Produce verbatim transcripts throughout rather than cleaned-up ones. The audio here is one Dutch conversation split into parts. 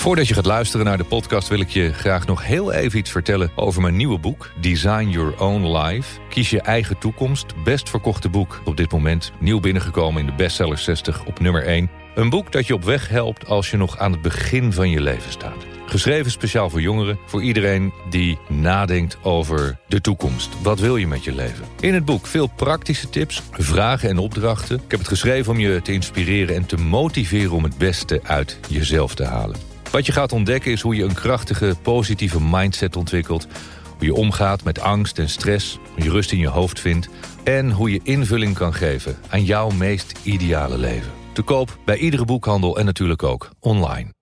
Voordat je gaat luisteren naar de podcast wil ik je graag nog heel even iets vertellen over mijn nieuwe boek Design Your Own Life. Kies je eigen toekomst. Best verkochte boek op dit moment. Nieuw binnengekomen in de bestseller zestig op nummer één. Een boek dat je op weg helpt als je nog aan het begin van je leven staat. Geschreven speciaal voor jongeren, voor iedereen die nadenkt over de toekomst. Wat wil je met je leven? In het boek veel praktische tips, vragen en opdrachten. Ik heb het geschreven om je te inspireren en te motiveren om het beste uit jezelf te halen. Wat je gaat ontdekken is hoe je een krachtige, positieve mindset ontwikkelt. Hoe je omgaat met angst en stress, hoe je rust in je hoofd vindt. En hoe je invulling kan geven aan jouw meest ideale leven. Te koop bij iedere boekhandel en natuurlijk ook online.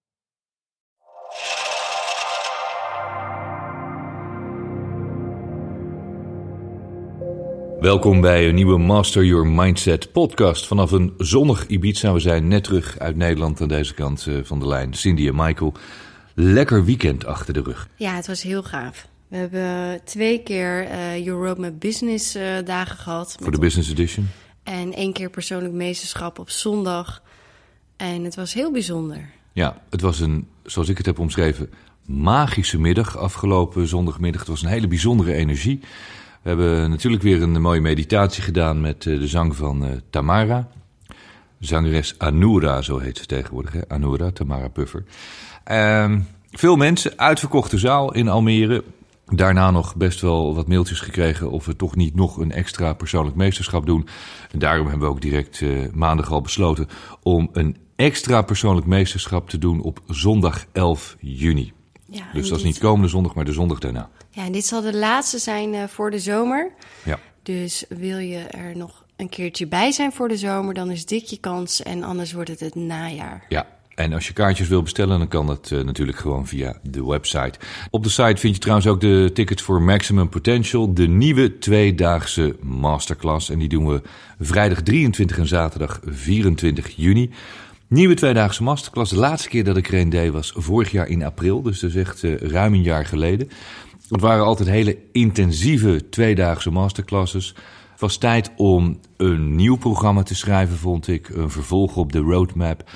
Welkom bij een nieuwe Master Your Mindset podcast vanaf een zonnig Ibiza. We zijn net terug uit Nederland aan deze kant van de lijn. Cindy en Michael, lekker weekend achter de rug. Ja, het was heel gaaf. We hebben twee keer uh, Europe met Business uh, dagen gehad. Voor de Business Edition. En één keer persoonlijk meesterschap op zondag. En het was heel bijzonder. Ja, het was een, zoals ik het heb omschreven, magische middag afgelopen zondagmiddag. Het was een hele bijzondere energie. We hebben natuurlijk weer een mooie meditatie gedaan met de zang van uh, Tamara. Zangeres Anura, zo heet ze tegenwoordig. Hè? Anura, Tamara Puffer. Uh, veel mensen, uitverkochte zaal in Almere. Daarna nog best wel wat mailtjes gekregen of we toch niet nog een extra persoonlijk meesterschap doen. En daarom hebben we ook direct uh, maandag al besloten om een extra persoonlijk meesterschap te doen op zondag elf juni. Ja, dus dat is niet komende zondag, maar de zondag daarna. Ja, en dit zal de laatste zijn uh, voor de zomer. Ja. Dus wil je er nog een keertje bij zijn voor de zomer, dan is dit je kans en anders wordt het het najaar. Ja, en als je kaartjes wil bestellen, dan kan dat uh, natuurlijk gewoon via de website. Op de site vind je trouwens ook de tickets voor Maximum Potential, de nieuwe tweedaagse masterclass. En die doen we vrijdag drieëntwintig en zaterdag vierentwintig juni. Nieuwe tweedaagse masterclass. De laatste keer dat ik er een deed was vorig jaar in april, dus dat is echt uh, ruim een jaar geleden. Het waren altijd hele intensieve tweedaagse masterclasses. Het was tijd om een nieuw programma te schrijven, vond ik. Een vervolg op de roadmap.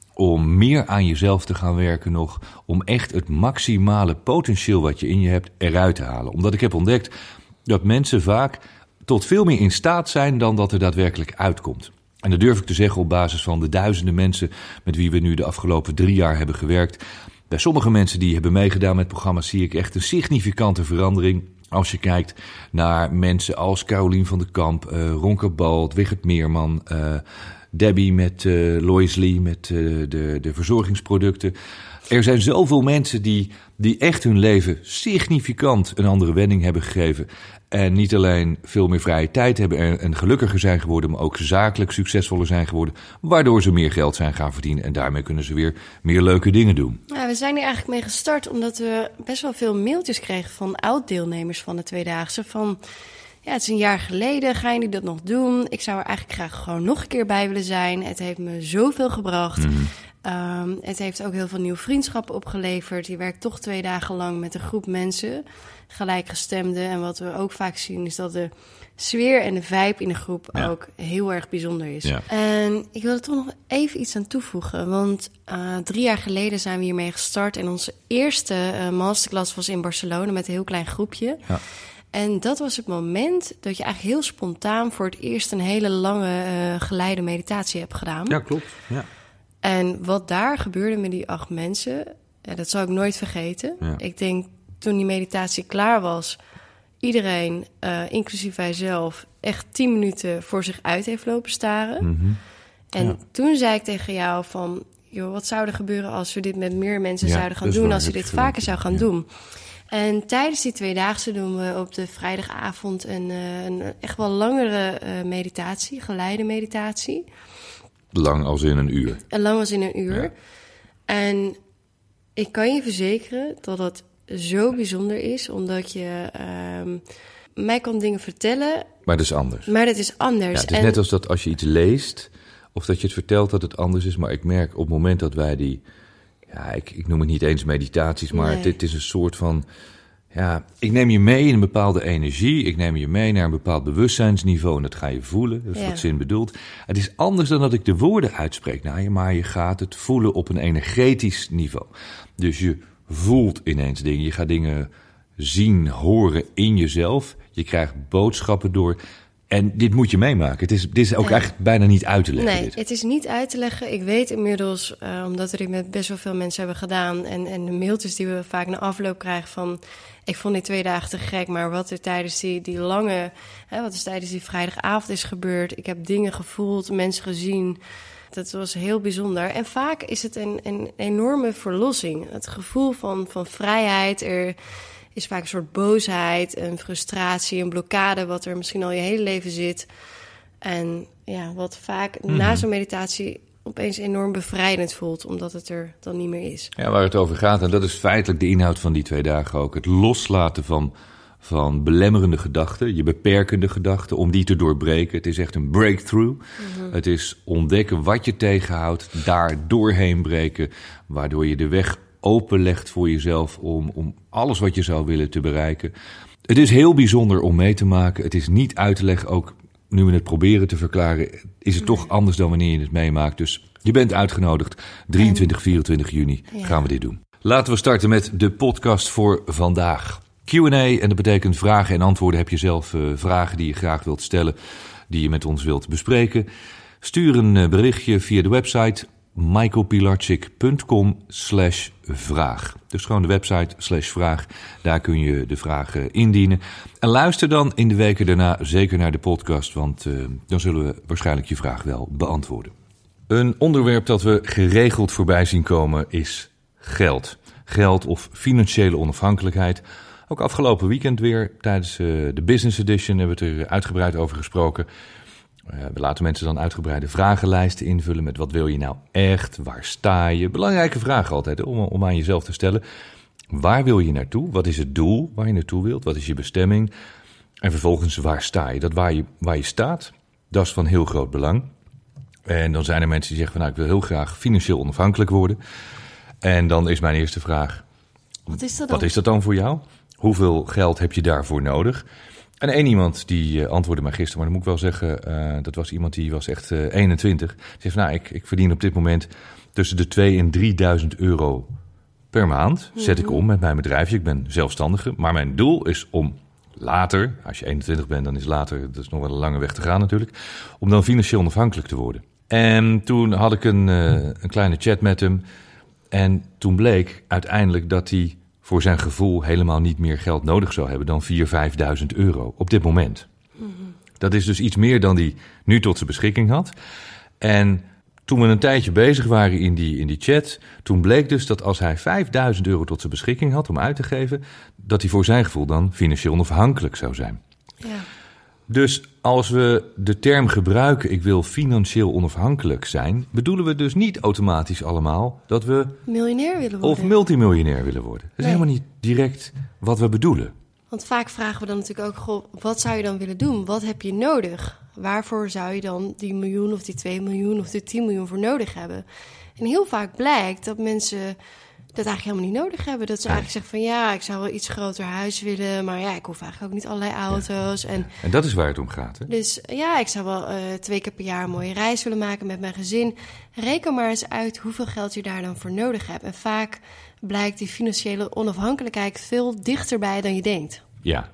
Om meer aan jezelf te gaan werken nog. Om echt het maximale potentieel wat je in je hebt eruit te halen. Omdat ik heb ontdekt dat mensen vaak tot veel meer in staat zijn dan dat er daadwerkelijk uitkomt. En dat durf ik te zeggen op basis van de duizenden mensen met wie we nu de afgelopen drie jaar hebben gewerkt. Bij sommige mensen die hebben meegedaan met programma's zie ik echt een significante verandering. Als je kijkt naar mensen als Carolien van der Kamp, uh, Ronke Balt, Wigert Meerman, uh, Debbie met uh, Lois Lee met uh, de, de verzorgingsproducten. Er zijn zoveel mensen die, die echt hun leven significant een andere wending hebben gegeven. En niet alleen veel meer vrije tijd hebben en gelukkiger zijn geworden, maar ook zakelijk succesvoller zijn geworden. Waardoor ze meer geld zijn gaan verdienen en daarmee kunnen ze weer meer leuke dingen doen. Ja, we zijn er eigenlijk mee gestart omdat we best wel veel mailtjes kregen van oud-deelnemers van de Tweedaagse. Van, ja, het is een jaar geleden, gaan jullie dat nog doen? Ik zou er eigenlijk graag gewoon nog een keer bij willen zijn. Het heeft me zoveel gebracht. Mm. Um, het heeft ook heel veel nieuwe vriendschappen opgeleverd. Je werkt toch twee dagen lang met een groep mensen, gelijkgestemden. En wat we ook vaak zien is dat de sfeer en de vibe in de groep ja. ook heel erg bijzonder is. Ja. En ik wil er toch nog even iets aan toevoegen. Want uh, drie jaar geleden zijn we hiermee gestart. En onze eerste uh, masterclass was in Barcelona met een heel klein groepje. Ja. En dat was het moment dat je eigenlijk heel spontaan voor het eerst een hele lange uh, geleide meditatie hebt gedaan. Ja, klopt. Ja. En wat daar gebeurde met die acht mensen, ja, dat zal ik nooit vergeten. Ja. Ik denk, toen die meditatie klaar was, iedereen, uh, inclusief wij zelf, echt tien minuten voor zich uit heeft lopen staren. Mm-hmm. En ja. toen zei ik tegen jou van, joh, wat zou er gebeuren als we dit met meer mensen ja, zouden gaan doen, als we dit vaker zou gaan ja. doen? En tijdens die tweedaagse doen we op de vrijdagavond een, een echt wel langere uh, meditatie, geleide meditatie. Lang als in een uur. En lang als in een uur. Ja. En ik kan je verzekeren dat dat zo bijzonder is, omdat je um, mij kan dingen vertellen. Maar dat is anders. Maar dat is anders. Ja, het is en... net als dat als je iets leest, of dat je het vertelt dat het anders is. Maar ik merk op het moment dat wij die, ja, ik, ik noem het niet eens meditaties, maar nee. het, het is een soort van Ja, ik neem je mee in een bepaalde energie. Ik neem je mee naar een bepaald bewustzijnsniveau en dat ga je voelen. Dat is Ja. wat zin bedoelt. Het is anders dan dat ik de woorden uitspreek naar je, maar je gaat het voelen op een energetisch niveau. Dus je voelt ineens dingen. Je gaat dingen zien, horen in jezelf. Je krijgt boodschappen door. En dit moet je meemaken. Het is, dit is ook Ja. eigenlijk bijna niet uit te leggen. Nee, dit. het is niet uit te leggen. Ik weet inmiddels, uh, omdat we dit met best wel veel mensen hebben gedaan... En, en de mailtjes die we vaak na afloop krijgen van... ik vond die twee dagen te gek, maar wat er tijdens die, die lange... Hè, wat er tijdens die vrijdagavond is gebeurd... ik heb dingen gevoeld, mensen gezien... Dat was heel bijzonder. En vaak is het een, een enorme verlossing. Het gevoel van, van vrijheid... Er, is vaak een soort boosheid, een frustratie, een blokkade... wat er misschien al je hele leven zit. En ja, wat vaak mm-hmm. na zo'n meditatie opeens enorm bevrijdend voelt... omdat het er dan niet meer is. Ja, waar het over gaat, en dat is feitelijk de inhoud van die twee dagen ook... het loslaten van, van belemmerende gedachten, je beperkende gedachten... om die te doorbreken. Het is echt een breakthrough. Mm-hmm. Het is ontdekken wat je tegenhoudt, daar doorheen breken... waardoor je de weg openlegt voor jezelf om, om alles wat je zou willen te bereiken. Het is heel bijzonder om mee te maken. Het is niet uit te leggen, ook nu we het proberen te verklaren... is het toch anders dan wanneer je het meemaakt. Dus je bent uitgenodigd. drieëntwintig, vierentwintig juni ja. gaan we dit doen. Laten we starten met de podcast voor vandaag. Q en A, en dat betekent vragen en antwoorden. Heb je zelf uh, vragen die je graag wilt stellen, die je met ons wilt bespreken? Stuur een uh, berichtje via de website... michaelpilarczyk.com slash vraag. Dus gewoon de website slash vraag. Daar kun je de vragen indienen. En luister dan in de weken daarna zeker naar de podcast, want uh, dan zullen we waarschijnlijk je vraag wel beantwoorden. Een onderwerp dat we geregeld voorbij zien komen is geld. Geld of financiële onafhankelijkheid. Ook afgelopen weekend weer tijdens uh, de Business Edition hebben we het er uitgebreid over gesproken. Uh, we laten mensen dan uitgebreide vragenlijsten invullen met wat wil je nou echt, waar sta je? Belangrijke vragen altijd om, om aan jezelf te stellen. Waar wil je naartoe? Wat is het doel waar je naartoe wilt? Wat is je bestemming? En vervolgens waar sta je? Dat waar je, waar je staat, dat is van heel groot belang. En dan zijn er mensen die zeggen van nou ik wil heel graag financieel onafhankelijk worden. En dan is mijn eerste vraag, wat is dat dan? Wat is dat dan voor jou? Hoeveel geld heb je daarvoor nodig? En één iemand die uh, antwoordde mij gisteren, maar dan moet ik wel zeggen, uh, dat was iemand die was echt uh, eenentwintig. Die zegt, nou, ik, ik verdien op dit moment tussen de tweeduizend en drieduizend euro per maand. Zet ik om met mijn bedrijfje. Ik ben zelfstandige, maar mijn doel is om later, als je eenentwintig bent, dan is later, dat is nog wel een lange weg te gaan natuurlijk, om dan financieel onafhankelijk te worden. En toen had ik een, uh, een kleine chat met hem en toen bleek uiteindelijk dat hij voor zijn gevoel helemaal niet meer geld nodig zou hebben dan vierduizend, vijfduizend euro op dit moment. Mm-hmm. Dat is dus iets meer dan hij nu tot zijn beschikking had. En toen we een tijdje bezig waren in die, in die chat, toen bleek dus dat als hij vijfduizend euro tot zijn beschikking had om uit te geven, dat hij voor zijn gevoel dan financieel onafhankelijk zou zijn. Ja. Dus als we de term gebruiken, ik wil financieel onafhankelijk zijn, bedoelen we dus niet automatisch allemaal dat we miljonair willen worden. Of multimiljonair willen worden. Dat is nee. helemaal niet direct wat we bedoelen. Want vaak vragen we dan natuurlijk ook, goh, wat zou je dan willen doen? Wat heb je nodig? Waarvoor zou je dan die miljoen of die twee miljoen of die tien miljoen voor nodig hebben? En heel vaak blijkt dat mensen dat eigenlijk helemaal niet nodig hebben. Dat ze nee. eigenlijk zeggen van ja, ik zou wel iets groter huis willen, maar ja, ik hoef eigenlijk ook niet allerlei auto's. Ja. En, en dat is waar het om gaat, hè? Dus ja, ik zou wel uh, twee keer per jaar een mooie reis willen maken met mijn gezin. Reken maar eens uit hoeveel geld je daar dan voor nodig hebt. En vaak blijkt die financiële onafhankelijkheid veel dichterbij dan je denkt. Ja.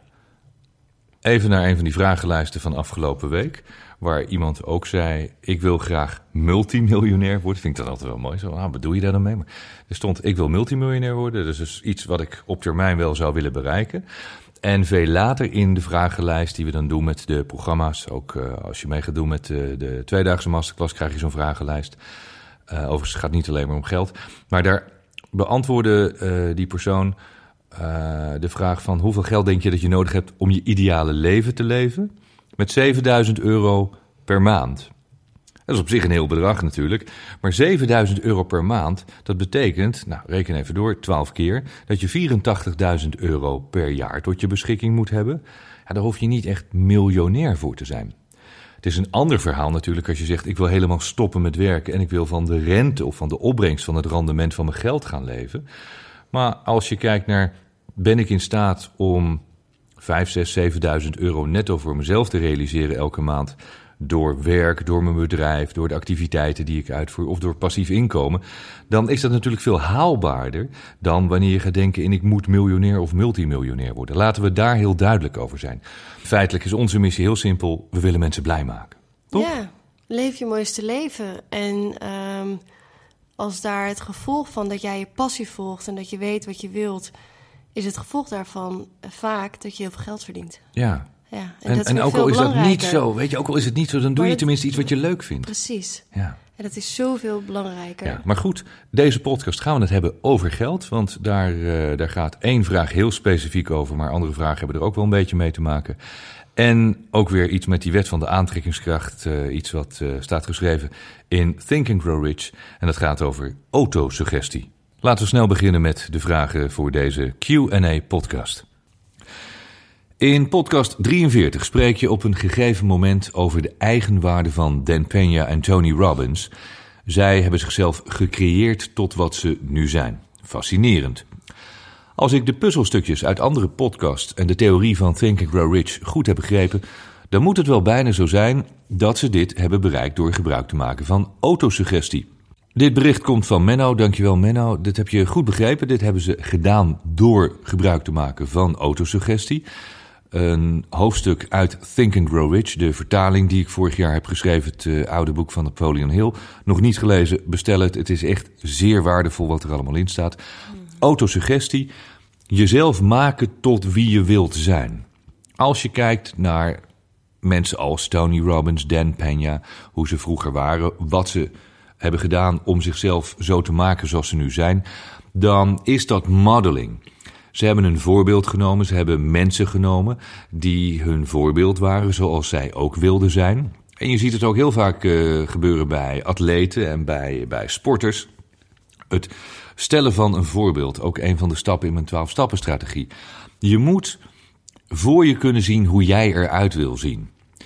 Even naar een van die vragenlijsten van afgelopen week, waar iemand ook zei, ik wil graag multimiljonair worden. Vind ik dat altijd wel mooi. Zo, ah, wat bedoel je daar dan mee? Maar er stond, ik wil multimiljonair worden. Dat is dus iets wat ik op termijn wel zou willen bereiken. En veel later in de vragenlijst die we dan doen met de programma's, ook uh, als je mee gaat doen met de, de tweedaagse masterclass, krijg je zo'n vragenlijst. Uh, overigens gaat het niet alleen maar om geld. Maar daar beantwoordde uh, die persoon uh, de vraag van hoeveel geld denk je dat je nodig hebt om je ideale leven te leven? Met zevenduizend euro per maand. Dat is op zich een heel bedrag natuurlijk. Maar zevenduizend euro per maand, dat betekent, nou reken even door, twaalf keer, dat je vierentachtigduizend euro per jaar tot je beschikking moet hebben. Ja, daar hoef je niet echt miljonair voor te zijn. Het is een ander verhaal natuurlijk als je zegt, ik wil helemaal stoppen met werken en ik wil van de rente of van de opbrengst van het rendement van mijn geld gaan leven. Maar als je kijkt naar Ben ik in staat om vijf, zes, zevenduizend euro netto voor mezelf te realiseren elke maand door werk, door mijn bedrijf, door de activiteiten die ik uitvoer of door passief inkomen, dan is dat natuurlijk veel haalbaarder dan wanneer je gaat denken in ik moet miljonair of multimiljonair worden. Laten we daar heel duidelijk over zijn. Feitelijk is onze missie heel simpel, we willen mensen blij maken. Toch? Ja, leef je mooiste leven. En um, als daar het gevolg van dat jij je passie volgt en dat je weet wat je wilt, is het gevolg daarvan vaak dat je heel veel geld verdient. Ja. Ja, en en, en ook al is dat niet zo, weet je, ook al is het niet zo, dan doe maar je tenminste iets wat je leuk vindt. Precies. Ja. En dat is zoveel belangrijker. Ja, maar goed, deze podcast gaan we het hebben over geld, want daar, uh, daar gaat één vraag heel specifiek over, maar andere vragen hebben er ook wel een beetje mee te maken. En ook weer iets met die wet van de aantrekkingskracht, uh, iets wat uh, staat geschreven in Think and Grow Rich. En dat gaat over autosuggestie. Laten we snel beginnen met de vragen voor deze Q en A-podcast. In podcast drieënveertig spreek je op een gegeven moment over de eigenwaarde van Dan Peña en Tony Robbins. Zij hebben zichzelf gecreëerd tot wat ze nu zijn. Fascinerend. Als ik de puzzelstukjes uit andere podcasts en de theorie van Think and Grow Rich goed heb begrepen, dan moet het wel bijna zo zijn dat ze dit hebben bereikt door gebruik te maken van autosuggestie. Dit bericht komt van Menno. Dankjewel Menno. Dit heb je goed begrepen. Dit hebben ze gedaan door gebruik te maken van autosuggestie. Een hoofdstuk uit Think and Grow Rich, de vertaling die ik vorig jaar heb geschreven, het uh, oude boek van Napoleon Hill. Nog niet gelezen, bestel het. Het is echt zeer waardevol wat er allemaal in staat. Mm. Autosuggestie, jezelf maken tot wie je wilt zijn. Als je kijkt naar mensen als Tony Robbins, Dan Peña, hoe ze vroeger waren, wat ze hebben gedaan om zichzelf zo te maken zoals ze nu zijn, dan is dat modeling. Ze hebben een voorbeeld genomen, ze hebben mensen genomen die hun voorbeeld waren zoals zij ook wilden zijn. En je ziet het ook heel vaak uh, gebeuren bij atleten en bij, bij sporters. Het stellen van een voorbeeld, ook een van de stappen in mijn twaalf-stappen-strategie. Je moet voor je kunnen zien hoe jij eruit wil zien.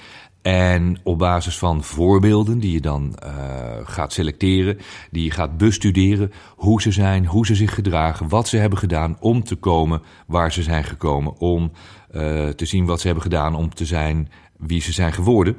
En op basis van voorbeelden die je dan uh, gaat selecteren, die je gaat bestuderen, hoe ze zijn, hoe ze zich gedragen, wat ze hebben gedaan om te komen waar ze zijn gekomen, om uh, te zien wat ze hebben gedaan om te zijn wie ze zijn geworden,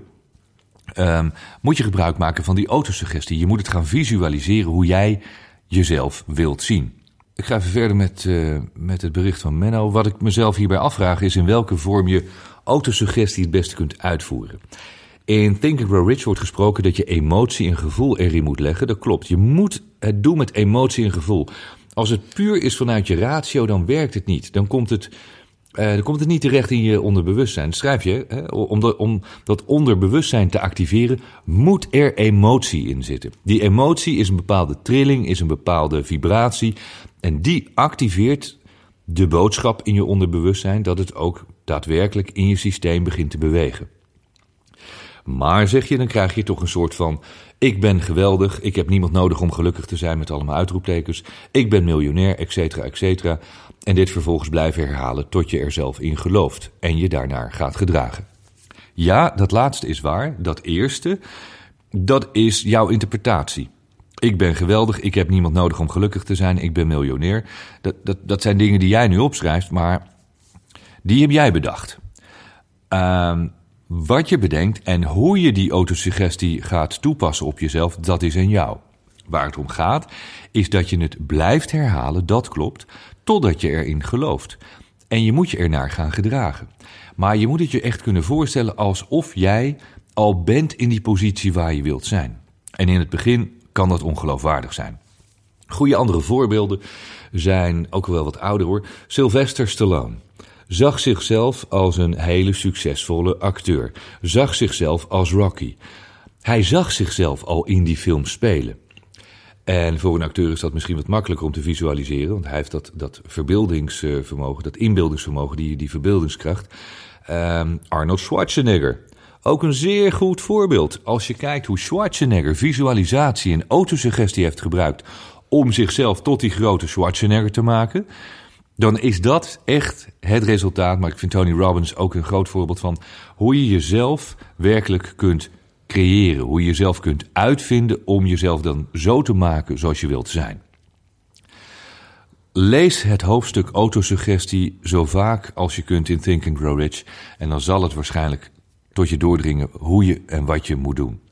um, moet je gebruik maken van die autosuggestie. Je moet het gaan visualiseren hoe jij jezelf wilt zien. Ik ga even verder met, uh, met het bericht van Menno. Wat ik mezelf hierbij afvraag is in welke vorm je autosuggestie het beste kunt uitvoeren. In Think and Grow Rich wordt gesproken dat je emotie en gevoel erin moet leggen. Dat klopt. Je moet het doen met emotie en gevoel. Als het puur is vanuit je ratio, dan werkt het niet. Dan komt het, uh, dan komt het niet terecht in je onderbewustzijn. Dat schrijf je, hè? Om, dat, om dat onderbewustzijn te activeren, moet er emotie in zitten. Die emotie is een bepaalde trilling, is een bepaalde vibratie. En die activeert de boodschap in je onderbewustzijn dat het ook daadwerkelijk in je systeem begint te bewegen. Maar zeg je, dan krijg je toch een soort van, ik ben geweldig, ik heb niemand nodig om gelukkig te zijn met allemaal uitroeptekens, ik ben miljonair, et cetera, et cetera. En dit vervolgens blijven herhalen tot je er zelf in gelooft en je daarnaar gaat gedragen. Ja, dat laatste is waar. Dat eerste, dat is jouw interpretatie. Ik ben geweldig, ik heb niemand nodig om gelukkig te zijn, ik ben miljonair. Dat, dat, dat zijn dingen die jij nu opschrijft, maar die heb jij bedacht. Uh, wat je bedenkt en hoe je die autosuggestie gaat toepassen op jezelf, dat is aan jou. Waar het om gaat, is dat je het blijft herhalen, dat klopt, totdat je erin gelooft. En je moet je ernaar gaan gedragen. Maar je moet het je echt kunnen voorstellen alsof jij al bent in die positie waar je wilt zijn. En in het begin kan dat ongeloofwaardig zijn. Goede andere voorbeelden zijn ook wel wat ouder hoor. Sylvester Stallone zag zichzelf als een hele succesvolle acteur. Zag zichzelf als Rocky. Hij zag zichzelf al in die film spelen. En voor een acteur is dat misschien wat makkelijker om te visualiseren, want hij heeft dat, dat verbeeldingsvermogen, dat inbeeldingsvermogen, die, die verbeeldingskracht. Um, Arnold Schwarzenegger. Ook een zeer goed voorbeeld. Als je kijkt hoe Schwarzenegger visualisatie en autosuggestie heeft gebruikt om zichzelf tot die grote Schwarzenegger te maken, dan is dat echt het resultaat. Maar ik vind Tony Robbins ook een groot voorbeeld van hoe je jezelf werkelijk kunt creëren. Hoe je jezelf kunt uitvinden om jezelf dan zo te maken zoals je wilt zijn. Lees het hoofdstuk autosuggestie zo vaak als je kunt in Think and Grow Rich. En dan zal het waarschijnlijk tot je doordringen hoe je en wat je moet doen.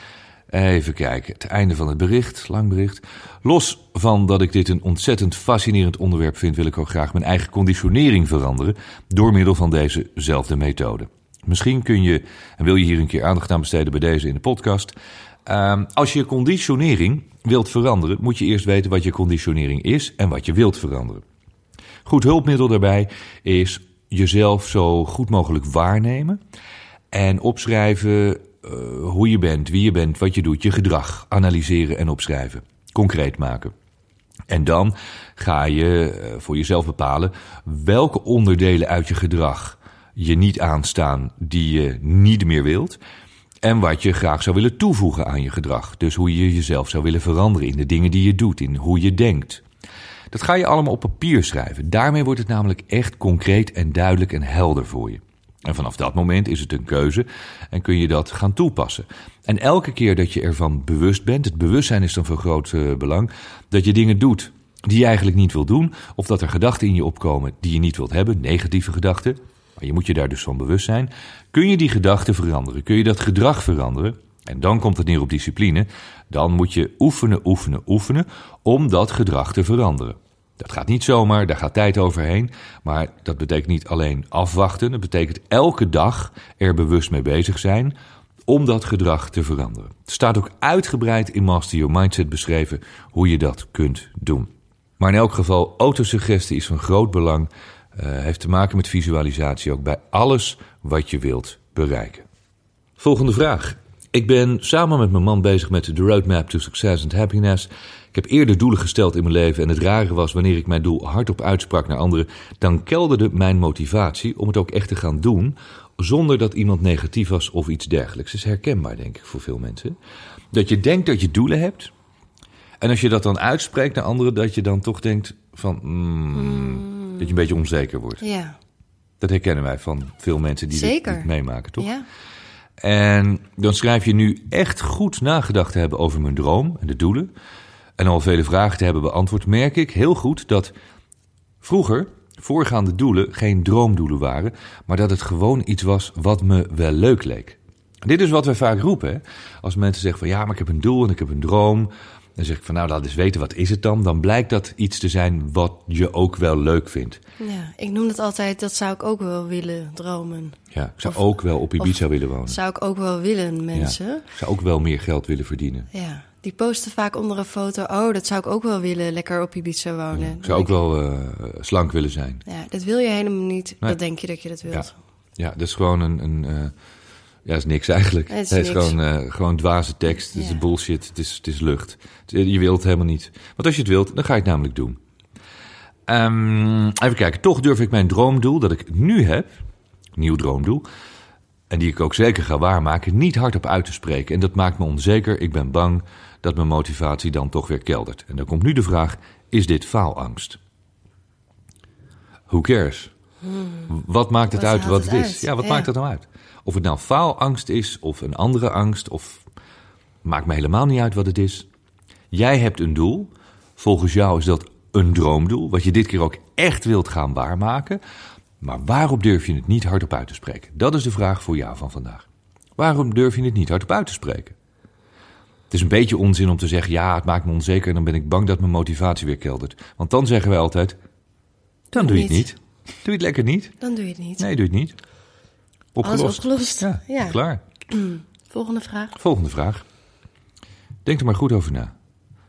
Even kijken, het einde van het bericht, lang bericht. Los van dat ik dit een ontzettend fascinerend onderwerp vind, wil ik ook graag mijn eigen conditionering veranderen door middel van dezezelfde methode. Misschien kun je, en wil je hier een keer aandacht aan besteden bij deze in de podcast. Uh, als je conditionering wilt veranderen, moet je eerst weten wat je conditionering is en wat je wilt veranderen. Goed hulpmiddel daarbij is jezelf zo goed mogelijk waarnemen en opschrijven uh, hoe je bent, wie je bent, wat je doet, je gedrag analyseren en opschrijven. Concreet maken. En dan ga je uh, voor jezelf bepalen welke onderdelen uit je gedrag je niet aanstaan die je niet meer wilt. En wat je graag zou willen toevoegen aan je gedrag. Dus hoe je jezelf zou willen veranderen in de dingen die je doet, in hoe je denkt. Dat ga je allemaal op papier schrijven. Daarmee wordt het namelijk echt concreet en duidelijk en helder voor je. En vanaf dat moment is het een keuze en kun je dat gaan toepassen. En elke keer dat je ervan bewust bent, het bewustzijn is dan van groot uh, belang, dat je dingen doet die je eigenlijk niet wilt doen, of dat er gedachten in je opkomen die je niet wilt hebben, negatieve gedachten, maar je moet je daar dus van bewust zijn, kun je die gedachten veranderen, kun je dat gedrag veranderen. En dan komt het neer op discipline. Dan moet je oefenen, oefenen, oefenen om dat gedrag te veranderen. Dat gaat niet zomaar, daar gaat tijd overheen. Maar dat betekent niet alleen afwachten. Dat betekent elke dag er bewust mee bezig zijn om dat gedrag te veranderen. Het staat ook uitgebreid in Master Your Mindset beschreven hoe je dat kunt doen. Maar in elk geval, autosuggestie is van groot belang. Uh, heeft te maken met visualisatie ook bij alles wat je wilt bereiken. Volgende vraag. Ik ben samen met mijn man bezig met de Roadmap to Success and Happiness. Ik heb eerder doelen gesteld in mijn leven en het rare was, wanneer ik mijn doel hardop uitsprak naar anderen, dan kelderde mijn motivatie om het ook echt te gaan doen, zonder dat iemand negatief was of iets dergelijks. Dat is herkenbaar, denk ik, voor veel mensen. Dat je denkt dat je doelen hebt en als je dat dan uitspreekt naar anderen, dat je dan toch denkt van, mm, mm. dat je een beetje onzeker wordt. Ja. Dat herkennen wij van veel mensen die dit, dit meemaken, toch? Ja. En dan schrijf je nu echt goed nagedacht te hebben over mijn droom en de doelen. En al vele vragen te hebben beantwoord, merk ik heel goed dat vroeger voorgaande doelen geen droomdoelen waren, maar dat het gewoon iets was wat me wel leuk leek. Dit is wat wij vaak roepen. Hè? Als mensen zeggen van ja, maar ik heb een doel en ik heb een droom. Dan zeg ik van nou, laat eens weten, wat is het dan? Dan blijkt dat iets te zijn wat je ook wel leuk vindt. Ja, ik noem het altijd, dat zou ik ook wel willen dromen. Ja, ik zou of, ook wel op Ibiza willen wonen. Zou ik ook wel willen, mensen. Ja, ik zou ook wel meer geld willen verdienen. Ja, die posten vaak onder een foto, oh, dat zou ik ook wel willen, lekker op Ibiza wonen. Ja, ik zou ook wel uh, slank willen zijn. Ja, dat wil je helemaal niet. Nee. Dat denk je dat je dat wilt. Ja, ja, dat is gewoon een... een uh, Ja, dat is niks eigenlijk. Het is, het is niks. gewoon, uh, gewoon dwaze tekst. Het ja. is bullshit. Het is, het is lucht. Je wilt het helemaal niet. Want als je het wilt, dan ga je het namelijk doen. Um, even kijken. Toch durf ik mijn droomdoel, dat ik nu heb, nieuw droomdoel, en die ik ook zeker ga waarmaken, niet hardop uit te spreken. En dat maakt me onzeker. Ik ben bang dat mijn motivatie dan toch weer keldert. En dan komt nu de vraag, is dit faalangst? Who cares? Hmm. Wat maakt het wat uit wat het, het is? Uit? Ja, wat ja. maakt het nou uit? Of het nou faalangst is of een andere angst, of maakt me helemaal niet uit wat het is. Jij hebt een doel. Volgens jou is dat een droomdoel, wat je dit keer ook echt wilt gaan waarmaken. Maar waarom durf je het niet hardop uit te spreken? Dat is de vraag voor jou van vandaag. Waarom durf je het niet hardop uit te spreken? Het is een beetje onzin om te zeggen, ja, het maakt me onzeker en dan ben ik bang dat mijn motivatie weer keldert. Want dan zeggen wij altijd, dan doe je het niet. Doe je het lekker niet. Dan doe je het niet. Nee, doe je het niet. Opgelost. Alles opgelost. Ja, ja. Klaar. Volgende vraag. Volgende vraag. Denk er maar goed over na.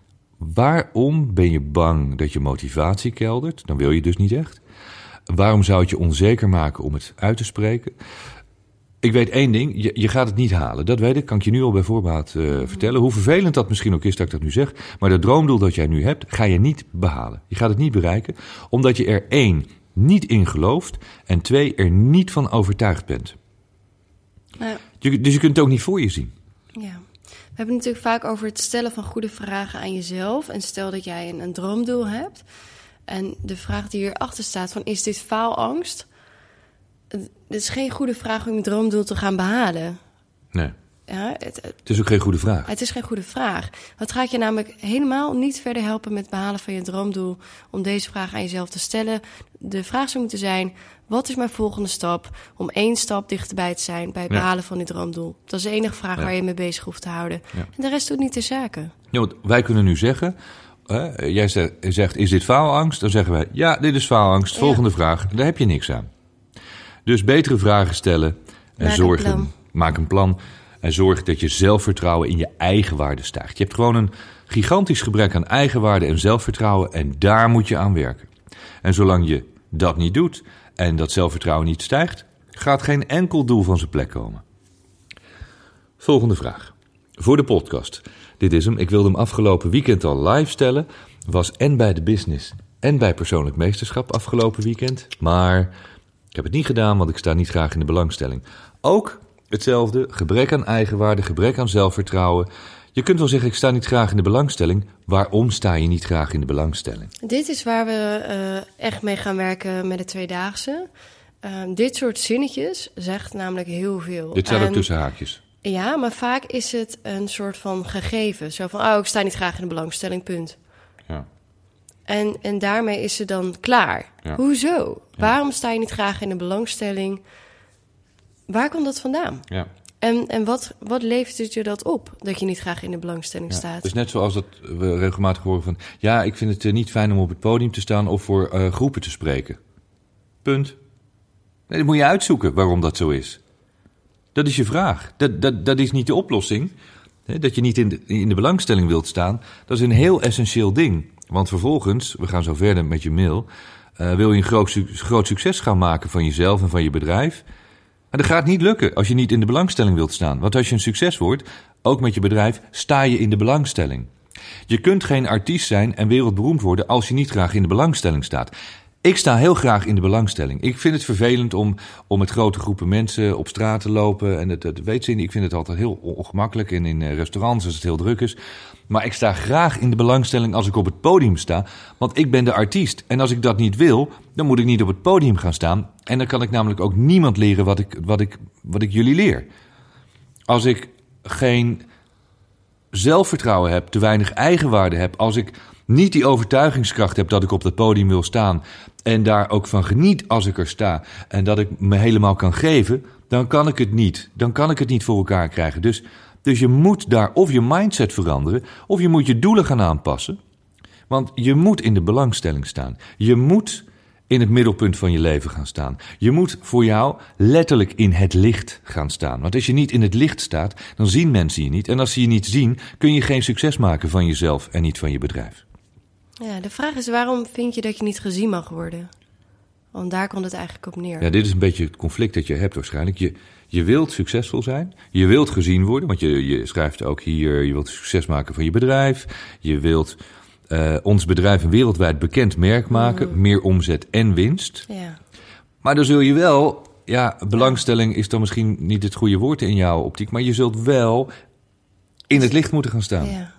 Waarom ben je bang dat je motivatie keldert? Dan wil je dus niet echt. Waarom zou het je onzeker maken om het uit te spreken? Ik weet één ding, je, je gaat het niet halen. Dat weet ik, kan ik je nu al bij voorbaat uh, vertellen. Hoe vervelend dat misschien ook is dat ik dat nu zeg. Maar dat droomdoel dat jij nu hebt, ga je niet behalen. Je gaat het niet bereiken, omdat je er één, niet in gelooft en twee, er niet van overtuigd bent. Nou, je, dus je kunt het ook niet voor je zien. Ja. We hebben het natuurlijk vaak over het stellen van goede vragen aan jezelf. En stel dat jij een, een droomdoel hebt. En de vraag die hierachter staat van, is dit faalangst? Het is geen goede vraag om je droomdoel te gaan behalen. Nee. Ja, het, het, het is ook geen goede vraag. Het is geen goede vraag. Het gaat je namelijk helemaal niet verder helpen met het behalen van je droomdoel om deze vraag aan jezelf te stellen. De vraag zou moeten zijn, wat is mijn volgende stap om één stap dichterbij te zijn bij het ja. behalen van dit droomdoel? Dat is de enige vraag ja. waar je mee bezig hoeft te houden. Ja. En de rest doet niet de zaken. Ja, want wij kunnen nu zeggen, uh, jij zegt, is dit faalangst? Dan zeggen wij, ja, dit is faalangst. Volgende ja. vraag, daar heb je niks aan. Dus betere vragen stellen en maak zorgen. Een maak een plan en zorg dat je zelfvertrouwen in je eigen waarde stijgt. Je hebt gewoon een gigantisch gebrek aan eigenwaarde en zelfvertrouwen en daar moet je aan werken. En zolang je dat niet doet en dat zelfvertrouwen niet stijgt, gaat geen enkel doel van zijn plek komen. Volgende vraag. Voor de podcast. Dit is hem. Ik wilde hem afgelopen weekend al live stellen. Was en bij de business en bij persoonlijk meesterschap afgelopen weekend. Maar ik heb het niet gedaan, want ik sta niet graag in de belangstelling. Ook hetzelfde, gebrek aan eigenwaarde, gebrek aan zelfvertrouwen. Je kunt wel zeggen, ik sta niet graag in de belangstelling. Waarom sta je niet graag in de belangstelling? Dit is waar we uh, echt mee gaan werken met de tweedaagse. Uh, dit soort zinnetjes zegt namelijk heel veel. Dit staat ook tussen haakjes. Ja, maar vaak is het een soort van gegeven. Zo van, oh, ik sta niet graag in de belangstelling, punt. Ja. En, en daarmee is ze dan klaar. Ja. Hoezo? Ja. Waarom sta je niet graag in de belangstelling? Waar komt dat vandaan? Ja. En, en wat, wat levert het je dat op, dat je niet graag in de belangstelling ja. staat? Dus net zoals dat we regelmatig horen van, ja, ik vind het uh, niet fijn om op het podium te staan of voor uh, groepen te spreken. Punt. Nee, dat moet je uitzoeken waarom dat zo is. Dat is je vraag. Dat, dat, dat is niet de oplossing. Hè, dat je niet in de, in de belangstelling wilt staan, dat is een heel essentieel ding. Want vervolgens, we gaan zo verder met je mail, uh, wil je een groot, groot succes gaan maken van jezelf en van je bedrijf. Maar dat gaat niet lukken als je niet in de belangstelling wilt staan. Want als je een succes wordt, ook met je bedrijf, sta je in de belangstelling. Je kunt geen artiest zijn en wereldberoemd worden als je niet graag in de belangstelling staat. Ik sta heel graag in de belangstelling. Ik vind het vervelend om, om met grote groepen mensen op straat te lopen. En het, het weet ze, ik vind het altijd heel ongemakkelijk. En in restaurants als het heel druk is. Maar ik sta graag in de belangstelling als ik op het podium sta. Want ik ben de artiest. En als ik dat niet wil, dan moet ik niet op het podium gaan staan. En dan kan ik namelijk ook niemand leren wat ik, wat ik, wat ik jullie leer. Als ik geen zelfvertrouwen heb, te weinig eigenwaarde heb, als ik niet die overtuigingskracht heb dat ik op dat podium wil staan en daar ook van geniet als ik er sta en dat ik me helemaal kan geven, dan kan ik het niet. Dan kan ik het niet voor elkaar krijgen. Dus, dus je moet daar of je mindset veranderen of je moet je doelen gaan aanpassen. Want je moet in de belangstelling staan. Je moet in het middelpunt van je leven gaan staan. Je moet voor jou letterlijk in het licht gaan staan. Want als je niet in het licht staat, dan zien mensen je niet. En als ze je niet zien, kun je geen succes maken van jezelf en niet van je bedrijf. Ja, de vraag is, waarom vind je dat je niet gezien mag worden? Want daar komt het eigenlijk op neer. Ja, dit is een beetje het conflict dat je hebt waarschijnlijk. Je, je wilt succesvol zijn. Je wilt gezien worden. Want je, je schrijft ook hier, je wilt succes maken van je bedrijf. Je wilt uh, ons bedrijf een wereldwijd bekend merk maken. Mm. Meer omzet en winst. Ja. Maar dan zul je wel, ja, belangstelling is dan misschien niet het goede woord in jouw optiek. Maar je zult wel in het licht moeten gaan staan. Ja,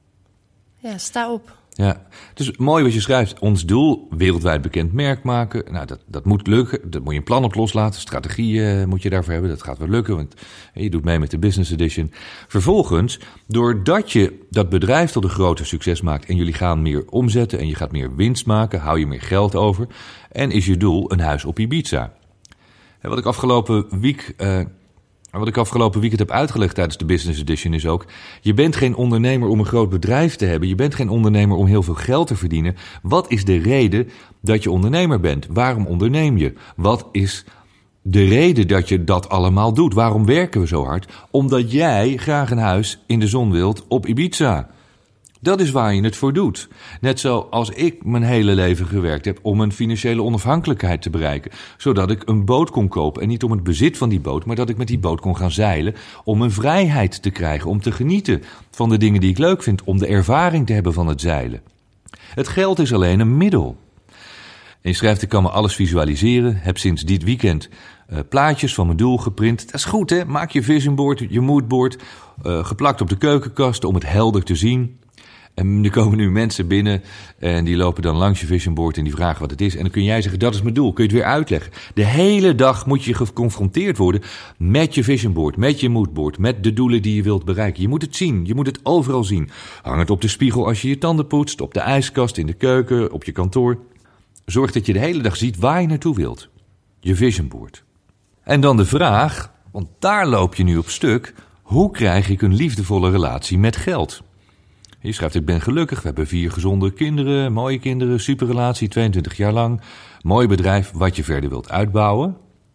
ja, sta op. Ja, het is mooi wat je schrijft. Ons doel, wereldwijd bekend merk maken. Nou, dat, dat moet lukken. Dat moet je een plan op loslaten. Strategie uh, moet je daarvoor hebben. Dat gaat wel lukken, want je doet mee met de Business Edition. Vervolgens, doordat je dat bedrijf tot een groter succes maakt en jullie gaan meer omzetten en je gaat meer winst maken, hou je meer geld over en is je doel een huis op Ibiza. En wat ik afgelopen week... Uh, Wat ik afgelopen weekend heb uitgelegd tijdens de Business Edition is ook, je bent geen ondernemer om een groot bedrijf te hebben. Je bent geen ondernemer om heel veel geld te verdienen. Wat is de reden dat je ondernemer bent? Waarom onderneem je? Wat is de reden dat je dat allemaal doet? Waarom werken we zo hard? Omdat jij graag een huis in de zon wilt op Ibiza. Dat is waar je het voor doet. Net zoals ik mijn hele leven gewerkt heb om een financiële onafhankelijkheid te bereiken. Zodat ik een boot kon kopen. En niet om het bezit van die boot, maar dat ik met die boot kon gaan zeilen. Om een vrijheid te krijgen. Om te genieten van de dingen die ik leuk vind. Om de ervaring te hebben van het zeilen. Het geld is alleen een middel. En je schrijft, ik kan me alles visualiseren. Heb sinds dit weekend uh, plaatjes van mijn doel geprint. Dat is goed, hè? Maak je vision board, je moodboard. Uh, geplakt op de keukenkast om het helder te zien. En er komen nu mensen binnen en die lopen dan langs je vision board en die vragen wat het is. En dan kun jij zeggen, dat is mijn doel. Kun je het weer uitleggen. De hele dag moet je geconfronteerd worden met je vision board, met je moodboard, met de doelen die je wilt bereiken. Je moet het zien, je moet het overal zien. Hang het op de spiegel als je je tanden poetst, op de ijskast, in de keuken, op je kantoor. Zorg dat je de hele dag ziet waar je naartoe wilt. Je vision board. En dan de vraag, want daar loop je nu op stuk, hoe krijg ik een liefdevolle relatie met geld? Je schrijft, ik ben gelukkig, we hebben vier gezonde kinderen, mooie kinderen, superrelatie, tweeëntwintig jaar lang. Mooi bedrijf wat je verder wilt uitbouwen.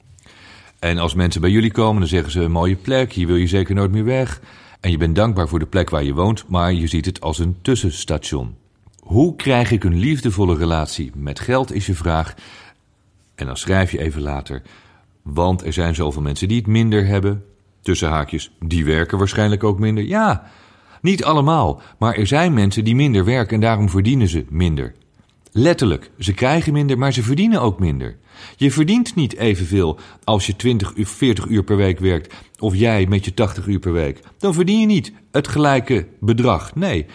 En als mensen bij jullie komen, dan zeggen ze, een mooie plek, hier wil je zeker nooit meer weg. En je bent dankbaar voor de plek waar je woont, maar je ziet het als een tussenstation. Hoe krijg ik een liefdevolle relatie met geld, is je vraag. En dan schrijf je even later, want er zijn zoveel mensen die het minder hebben. Tussen haakjes, die werken waarschijnlijk ook minder. Ja, niet allemaal, maar er zijn mensen die minder werken en daarom verdienen ze minder. Letterlijk, ze krijgen minder, maar ze verdienen ook minder. Je verdient niet evenveel als je twintig, veertig uur per week werkt of jij met je tachtig uur per week. Dan verdien je niet het gelijke bedrag. Nee,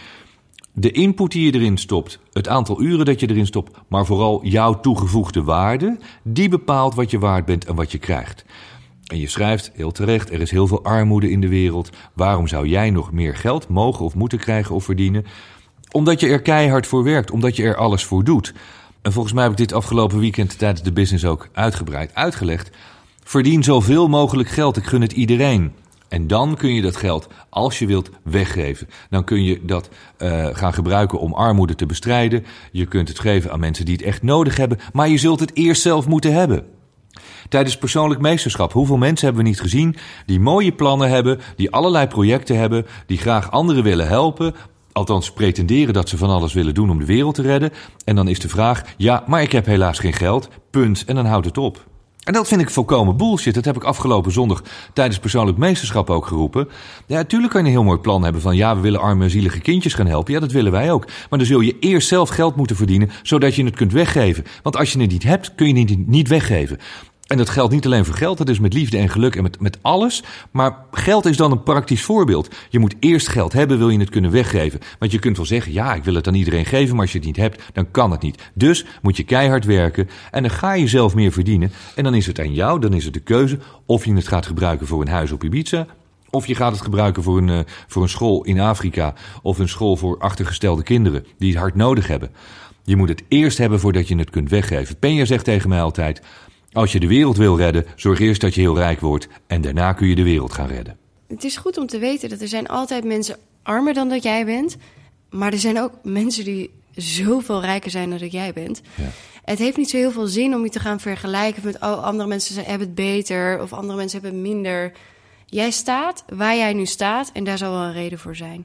de input die je erin stopt, het aantal uren dat je erin stopt, maar vooral jouw toegevoegde waarde, die bepaalt wat je waard bent en wat je krijgt. En je schrijft, heel terecht, er is heel veel armoede in de wereld. Waarom zou jij nog meer geld mogen of moeten krijgen of verdienen? Omdat je er keihard voor werkt, omdat je er alles voor doet. En volgens mij heb ik dit afgelopen weekend tijdens de business ook uitgebreid uitgelegd. Verdien zoveel mogelijk geld, ik gun het iedereen. En dan kun je dat geld, als je wilt, weggeven. Dan kun je dat uh, gaan gebruiken om armoede te bestrijden. Je kunt het geven aan mensen die het echt nodig hebben. Maar je zult het eerst zelf moeten hebben. Tijdens persoonlijk meesterschap, hoeveel mensen hebben we niet gezien die mooie plannen hebben, die allerlei projecten hebben, die graag anderen willen helpen, althans pretenderen dat ze van alles willen doen om de wereld te redden. En dan is de vraag, ja, maar ik heb helaas geen geld, punt, en dan houdt het op. En dat vind ik volkomen bullshit. Dat heb ik afgelopen zondag tijdens persoonlijk meesterschap ook geroepen. Ja, natuurlijk kan je een heel mooi plan hebben van, ja, we willen arme, zielige kindjes gaan helpen. Ja, dat willen wij ook. Maar dan zul je eerst zelf geld moeten verdienen, zodat je het kunt weggeven. Want als je het niet hebt, kun je het niet weggeven. En dat geldt niet alleen voor geld, dat is met liefde en geluk en met, met alles. Maar geld is dan een praktisch voorbeeld. Je moet eerst geld hebben, wil je het kunnen weggeven. Want je kunt wel zeggen, ja, ik wil het aan iedereen geven, maar als je het niet hebt, dan kan het niet. Dus moet je keihard werken en dan ga je zelf meer verdienen. En dan is het aan jou, dan is het de keuze of je het gaat gebruiken voor een huis op Ibiza, of je gaat het gebruiken voor een, uh, voor een school in Afrika, of een school voor achtergestelde kinderen die het hard nodig hebben. Je moet het eerst hebben voordat je het kunt weggeven. Penja zegt tegen mij altijd, als je de wereld wil redden, zorg eerst dat je heel rijk wordt en daarna kun je de wereld gaan redden. Het is goed om te weten dat er zijn altijd mensen armer dan dat jij bent, maar er zijn ook mensen die zoveel rijker zijn dan dat jij bent. Ja. Het heeft niet zo heel veel zin om je te gaan vergelijken met, oh, andere mensen hebben het beter of andere mensen hebben het minder. Jij staat waar jij nu staat en daar zal wel een reden voor zijn.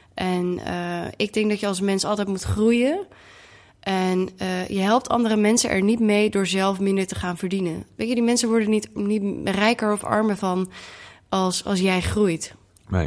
En uh, ik denk dat je als mens altijd moet groeien. En uh, je helpt andere mensen er niet mee door zelf minder te gaan verdienen. Weet je, die mensen worden niet, niet rijker of armer van als, als jij groeit. Nee.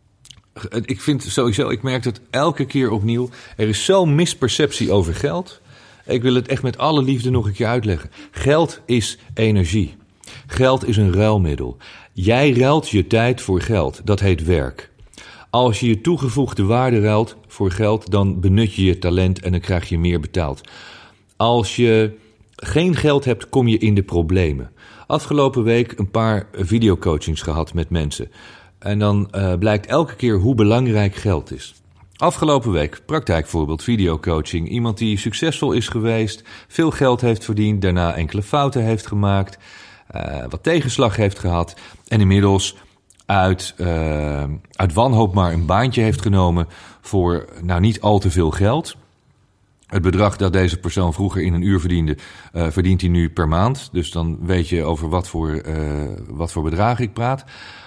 Ik vind sowieso, ik merk het elke keer opnieuw. Er is zo'n misperceptie over geld. Ik wil het echt met alle liefde nog een keer uitleggen. Geld is energie. Geld is een ruilmiddel. Jij ruilt je tijd voor geld. Dat heet werk. Als je je toegevoegde waarde ruilt voor geld, dan benut je je talent en dan krijg je meer betaald. Als je geen geld hebt, kom je in de problemen. Afgelopen week een paar videocoachings gehad met mensen. En dan uh, blijkt elke keer hoe belangrijk geld is. Afgelopen week, praktijkvoorbeeld, videocoaching. Iemand die succesvol is geweest, veel geld heeft verdiend, daarna enkele fouten heeft gemaakt, uh, wat tegenslag heeft gehad en inmiddels uit, uh, uit wanhoop maar een baantje heeft genomen voor nou niet al te veel geld. Het bedrag dat deze persoon vroeger in een uur verdiende, uh, verdient hij nu per maand. Dus dan weet je over wat voor, uh, wat voor bedragen ik praat.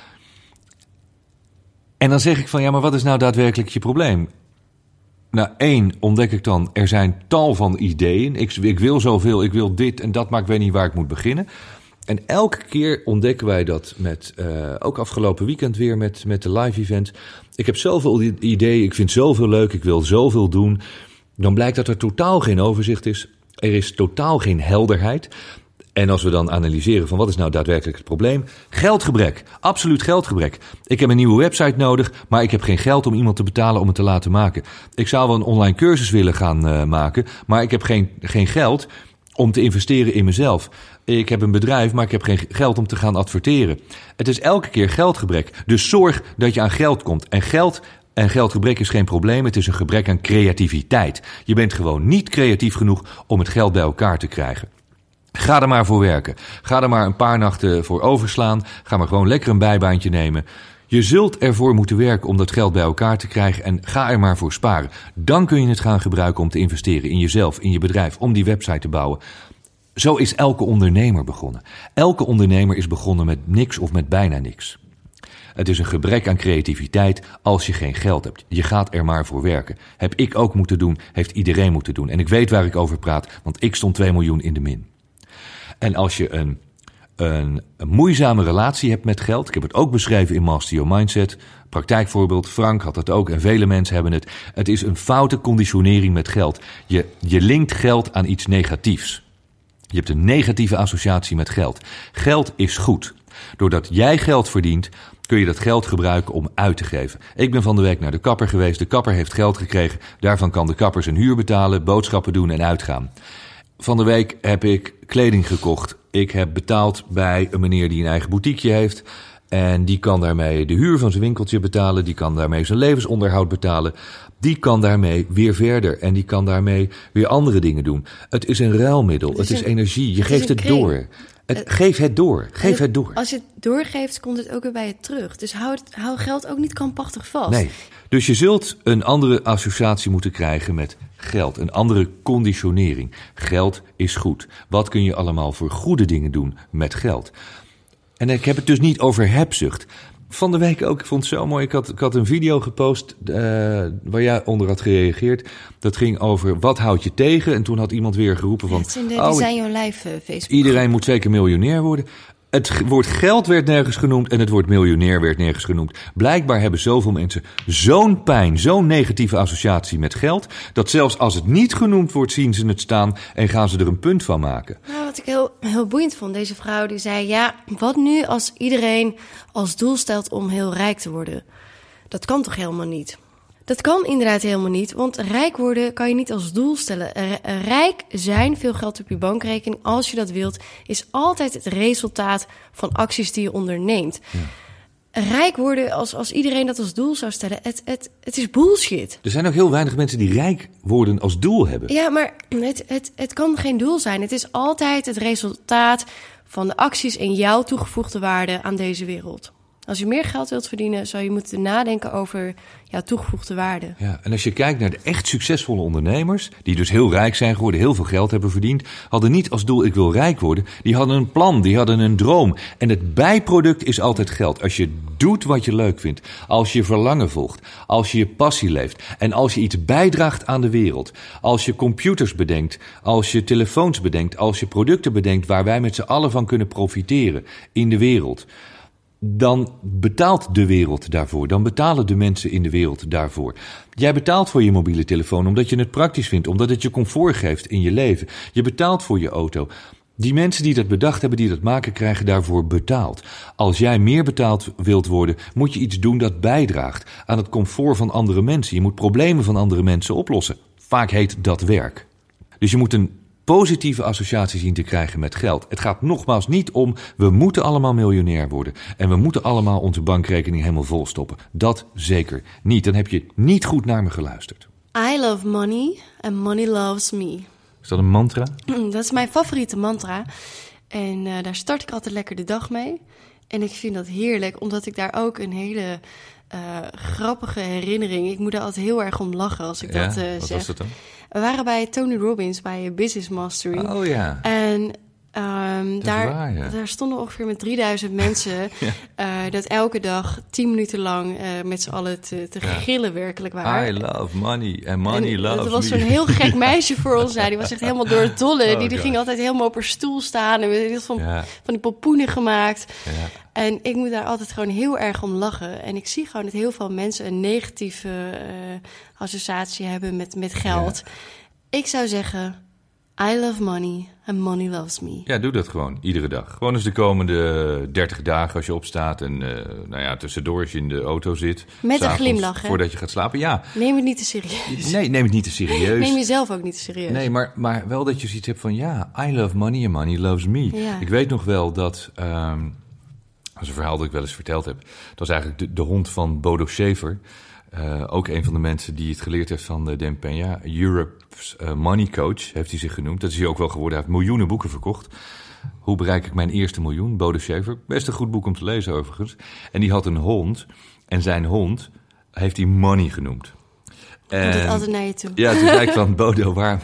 En dan zeg ik van, ja, maar wat is nou daadwerkelijk je probleem? Nou, één, ontdek ik dan, er zijn tal van ideeën. Ik, ik wil zoveel, ik wil dit en dat, maar ik weet niet waar ik moet beginnen. En elke keer ontdekken wij dat met, uh, ook afgelopen weekend weer met, met de live event. Ik heb zoveel ideeën, ik vind zoveel leuk, ik wil zoveel doen. Dan blijkt dat er totaal geen overzicht is. Er is totaal geen helderheid. En als we dan analyseren van wat is nou daadwerkelijk het probleem? Geldgebrek, absoluut geldgebrek. Ik heb een nieuwe website nodig, maar ik heb geen geld om iemand te betalen om het te laten maken. Ik zou wel een online cursus willen gaan uh, maken, maar ik heb geen, geen geld om te investeren in mezelf. Ik heb een bedrijf, maar ik heb geen geld om te gaan adverteren. Het is elke keer geldgebrek. Dus zorg dat je aan geld komt. En geld en geldgebrek is geen probleem, het is een gebrek aan creativiteit. Je bent gewoon niet creatief genoeg om het geld bij elkaar te krijgen. Ga er maar voor werken. Ga er maar een paar nachten voor overslaan. Ga maar gewoon lekker een bijbaantje nemen. Je zult ervoor moeten werken om dat geld bij elkaar te krijgen en ga er maar voor sparen. Dan kun je het gaan gebruiken om te investeren in jezelf, in je bedrijf, om die website te bouwen. Zo is elke ondernemer begonnen. Elke ondernemer is begonnen met niks of met bijna niks. Het is een gebrek aan creativiteit als je geen geld hebt. Je gaat er maar voor werken. Heb ik ook moeten doen, heeft iedereen moeten doen. En ik weet waar ik over praat, want ik stond twee miljoen in de min. En als je een, een, een moeizame relatie hebt met geld, ik heb het ook beschreven in Master Your Mindset, praktijkvoorbeeld, Frank had het ook en vele mensen hebben het. Het is een foute conditionering met geld. Je, je linkt geld aan iets negatiefs. Je hebt een negatieve associatie met geld. Geld is goed. Doordat jij geld verdient, kun je dat geld gebruiken om uit te geven. Ik ben van de week naar de kapper geweest. De kapper heeft geld gekregen. Daarvan kan de kapper zijn huur betalen, boodschappen doen en uitgaan. Van de week heb ik kleding gekocht. Ik heb betaald bij een meneer die een eigen boutiqueje heeft. En die kan daarmee de huur van zijn winkeltje betalen. Die kan daarmee zijn levensonderhoud betalen. Die kan daarmee weer verder. En die kan daarmee weer andere dingen doen. Het is een ruilmiddel. Het is, het is een, energie. Je het geeft het door. Het, uh, geef het door. Geef het, het door. Als je het doorgeeft, komt het ook weer bij je terug. Dus hou, het, hou geld ook niet krampachtig vast. Nee. Dus je zult een andere associatie moeten krijgen met geld. Een andere conditionering. Geld is goed. Wat kun je allemaal voor goede dingen doen met geld? En ik heb het dus niet over hebzucht. Van de week ook, ik vond het zo mooi. Ik had, ik had een video gepost uh, waar jij onder had gereageerd. Dat ging over wat houd je tegen? En toen had iemand weer geroepen van... Het die oh, zijn jouw live uh, Facebook. Iedereen moet zeker miljonair worden. Het woord geld werd nergens genoemd en het woord miljonair werd nergens genoemd. Blijkbaar hebben zoveel mensen zo'n pijn, zo'n negatieve associatie met geld, dat zelfs als het niet genoemd wordt, zien ze het staan en gaan ze er een punt van maken. Nou, wat ik heel, heel boeiend vond, deze vrouw die zei, ja, wat nu als iedereen als doel stelt om heel rijk te worden? Dat kan toch helemaal niet? Dat kan inderdaad helemaal niet, want rijk worden kan je niet als doel stellen. Rijk zijn, veel geld op je bankrekening, als je dat wilt, is altijd het resultaat van acties die je onderneemt. Ja. Rijk worden, als, als iedereen dat als doel zou stellen, het, het, het is bullshit. Er zijn ook heel weinig mensen die rijk worden als doel hebben. Ja, maar het, het, het kan geen doel zijn. Het is altijd het resultaat van de acties en jouw toegevoegde waarde aan deze wereld. Als je meer geld wilt verdienen, zou je moeten nadenken over jouw toegevoegde waarde. Ja, en als je kijkt naar de echt succesvolle ondernemers, die dus heel rijk zijn geworden, heel veel geld hebben verdiend, hadden niet als doel ik wil rijk worden. Die hadden een plan, die hadden een droom. En het bijproduct is altijd geld. Als je doet wat je leuk vindt, als je verlangen volgt, als je je passie leeft en als je iets bijdraagt aan de wereld, als je computers bedenkt, als je telefoons bedenkt, als je producten bedenkt waar wij met z'n allen van kunnen profiteren in de wereld, dan betaalt de wereld daarvoor. Dan betalen de mensen in de wereld daarvoor. Jij betaalt voor je mobiele telefoon omdat je het praktisch vindt, omdat het je comfort geeft in je leven. Je betaalt voor je auto. Die mensen die dat bedacht hebben, die dat maken, krijgen daarvoor betaald. Als jij meer betaald wilt worden, moet je iets doen dat bijdraagt aan het comfort van andere mensen. Je moet problemen van andere mensen oplossen. Vaak heet dat werk. Dus je moet een positieve associatie zien te krijgen met geld. Het gaat nogmaals niet om, we moeten allemaal miljonair worden en we moeten allemaal onze bankrekening helemaal vol stoppen. Dat zeker niet. Dan heb je niet goed naar me geluisterd. I love money and money loves me. Is dat een mantra? Dat is mijn favoriete mantra. En uh, daar start ik altijd lekker de dag mee. En ik vind dat heerlijk, omdat ik daar ook een hele uh, grappige herinnering... Ik moet daar altijd heel erg om lachen als ik ja, dat uh, wat zeg. Was dat dan? We waren bij Tony Robbins, bij Business Mastery. Oh ja. En um, daar, waar, ja. daar stonden ongeveer met drieduizend mensen... ja. uh, dat elke dag tien minuten lang uh, met z'n allen te, te ja. gillen werkelijk waar. I love money and money en, loves me. Dat was zo'n heel gek meisje voor ons. Ja, die was echt helemaal door het dolle. Oh, die, die ging altijd helemaal op haar stoel staan. En die had van, ja. van die pompoenen gemaakt. Ja. En ik moet daar altijd gewoon heel erg om lachen. En ik zie gewoon dat heel veel mensen een negatieve uh, associatie hebben met, met geld. Ja. Ik zou zeggen, I love money and money loves me. Ja, doe dat gewoon, iedere dag. Gewoon eens de komende dertig dagen als je opstaat en uh, nou ja, tussendoor als je in de auto zit. Met een glimlach, hè? Voordat je gaat slapen, ja. Neem het niet te serieus. Nee, neem het niet te serieus. Neem jezelf ook niet te serieus. Nee, maar, maar wel dat je zoiets hebt van, ja, I love money and money loves me. Ja. Ik weet nog wel dat, um, dat is een verhaal dat ik wel eens verteld heb. Dat was eigenlijk de, de hond van Bodo Schäfer. Uh, ook een van de mensen die het geleerd heeft van uh, Dan Peña. Europe's uh, Money Coach heeft hij zich genoemd. Dat is hij ook wel geworden. Hij heeft miljoenen boeken verkocht. Hoe bereik ik mijn eerste miljoen? Bodo Schäfer. Best een goed boek om te lezen overigens. En die had een hond. En zijn hond heeft hij Money genoemd. En, komt het altijd naar je toe? Ja, toen zei ik van Bodo, waar...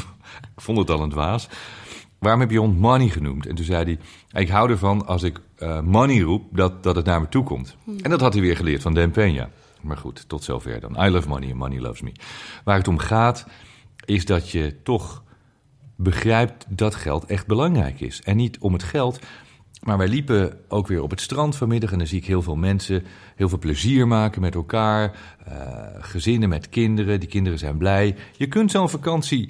ik vond het al een dwaas. Waarom heb je hond Money genoemd? En toen zei hij, ik hou ervan als ik uh, money roep, dat, dat het naar me toe komt. Hmm. En dat had hij weer geleerd van Dan Peña. Maar goed, tot zover dan. I love money and money loves me. Waar het om gaat, is dat je toch begrijpt dat geld echt belangrijk is. En niet om het geld, maar wij liepen ook weer op het strand vanmiddag en dan zie ik heel veel mensen heel veel plezier maken met elkaar. Uh, gezinnen met kinderen, die kinderen zijn blij. Je kunt zo'n vakantie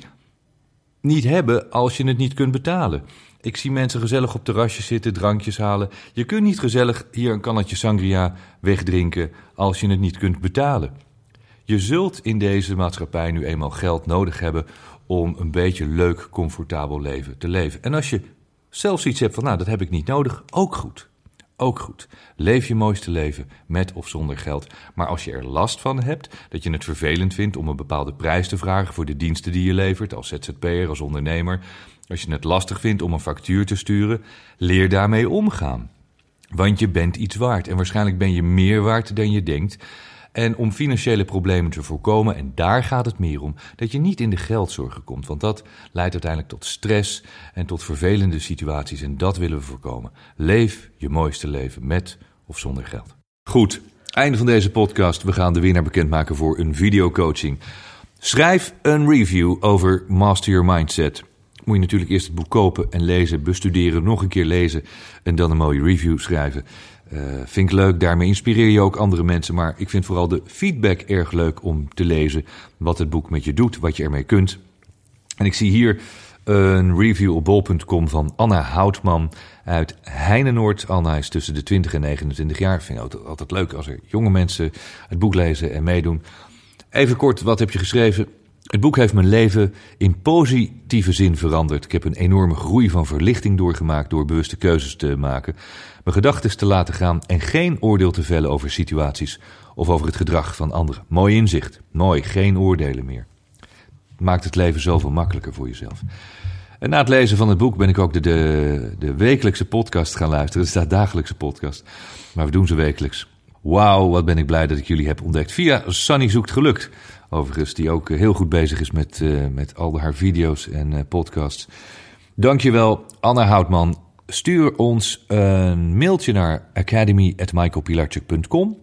niet hebben als je het niet kunt betalen. Ik zie mensen gezellig op terrasjes zitten, drankjes halen. Je kunt niet gezellig hier een kannetje sangria wegdrinken als je het niet kunt betalen. Je zult in deze maatschappij nu eenmaal geld nodig hebben om een beetje leuk, comfortabel leven te leven. En als je zelfs iets hebt van, nou, dat heb ik niet nodig, ook goed. Ook goed. Leef je mooiste leven met of zonder geld. Maar als je er last van hebt, dat je het vervelend vindt om een bepaalde prijs te vragen voor de diensten die je levert, als Z Z P'er, als ondernemer. Als je het lastig vindt om een factuur te sturen, leer daarmee omgaan. Want je bent iets waard en waarschijnlijk ben je meer waard dan je denkt. En om financiële problemen te voorkomen, en daar gaat het meer om, dat je niet in de geldzorgen komt. Want dat leidt uiteindelijk tot stress en tot vervelende situaties en dat willen we voorkomen. Leef je mooiste leven met of zonder geld. Goed, einde van deze podcast. We gaan de winnaar bekendmaken voor een videocoaching. Schrijf een review over Master Your Mindset. Moet je natuurlijk eerst het boek kopen en lezen, bestuderen, nog een keer lezen en dan een mooie review schrijven. Uh, vind ik leuk, daarmee inspireer je ook andere mensen. Maar ik vind vooral de feedback erg leuk om te lezen wat het boek met je doet, wat je ermee kunt. En ik zie hier een review op bol punt com van Anna Houtman uit Heinenoord. Anna is tussen de twintig en negenentwintig jaar. Ik vind het altijd, altijd leuk als er jonge mensen het boek lezen en meedoen. Even kort, wat heb je geschreven? Het boek heeft mijn leven in positieve zin veranderd. Ik heb een enorme groei van verlichting doorgemaakt door bewuste keuzes te maken, mijn gedachten te laten gaan en geen oordeel te vellen over situaties of over het gedrag van anderen. Mooi inzicht. Mooi, geen oordelen meer. Het maakt het leven zoveel makkelijker voor jezelf. En na het lezen van het boek ben ik ook de, de, de wekelijkse podcast gaan luisteren. Het staat dagelijkse podcast, maar we doen ze wekelijks. Wauw, wat ben ik blij dat ik jullie heb ontdekt via Sunny Zoekt Geluk. Overigens, die ook heel goed bezig is met, uh, met al haar video's en uh, podcasts. Dankjewel, Anna Houtman. Stuur ons een mailtje naar academy at michael pilarczyk punt com.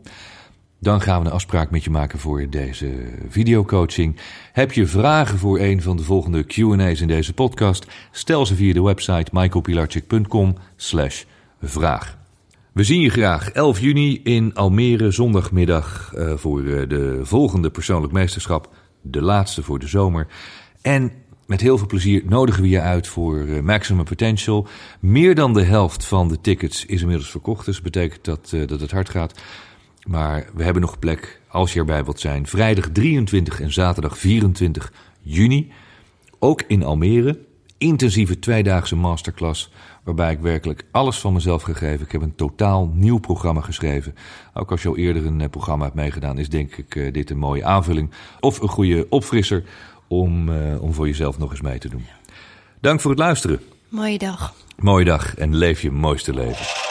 Dan gaan we een afspraak met je maken voor deze videocoaching. Heb je vragen voor een van de volgende Q en A's in deze podcast? Stel ze via de website michael pilarczyk punt com slash vraag. We zien je graag elf juni in Almere, zondagmiddag, uh, voor uh, de volgende persoonlijk meesterschap. De laatste voor de zomer. En met heel veel plezier nodigen we je uit voor uh, Maximum Potential. Meer dan de helft van de tickets is inmiddels verkocht. Dus dat betekent dat, uh, dat het hard gaat. Maar we hebben nog plek als je erbij wilt zijn. Vrijdag drieëntwintig en zaterdag vierentwintig juni. Ook in Almere. Intensieve tweedaagse masterclass, waarbij ik werkelijk alles van mezelf gegeven. Ik heb een totaal nieuw programma geschreven. Ook als je al eerder een uh, programma hebt meegedaan, is denk ik uh, dit een mooie aanvulling. Of een goede opfrisser om, uh, om voor jezelf nog eens mee te doen. Dank voor het luisteren. Mooie dag. Mooie dag en leef je mooiste leven.